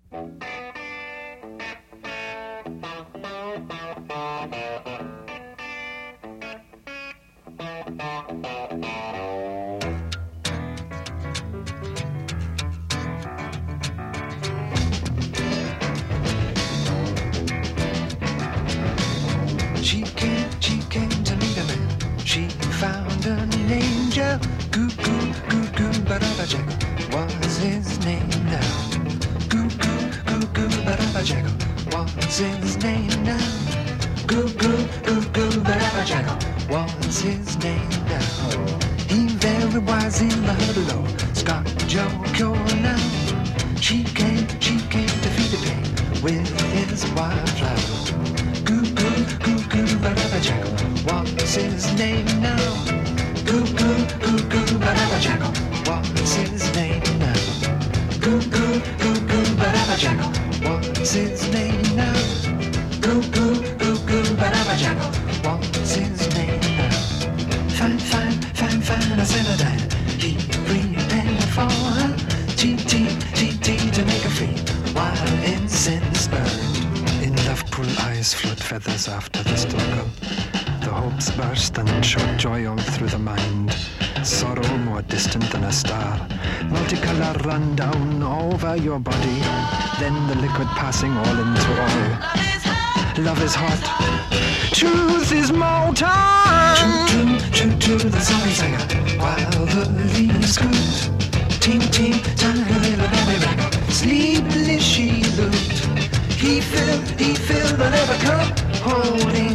She came to meet a man. She found an angel. Goo goo goo goo ba-da-ba jackal was his name now. Goo goo goo goo ba-da-ba jackal was his name now. Goo goo goo goo ba-da-ba jackal was his name now. He very wisely heard below. Scott Joe Cure now. She came to feed the pain with his wildflower. Goo goo goo goo ba-da-ba jackal what's his name now? Goo goo goo goo ba-da-ba jackal what's his name now? Goo goo goo goo ba-da-ba jackal what's his name now? Goo goo goo goo ba-da-ba jackal what's his name now? Fine, fine, fine, fine, I said a dime. He prepared for her. T to make her free while incense burned. In love-pool eyes float feathers after the struggle. The hopes burst and shot joy all through the mind. Sorrow more distant than a star. Multicolour run down over your body. Then the liquid passing all into all. Love is hot. Truth is molten. True, the zombie singer. While the leaves scoot. Team, tiny little baby rag. Sleepily she looked. He filled the leather cup, holding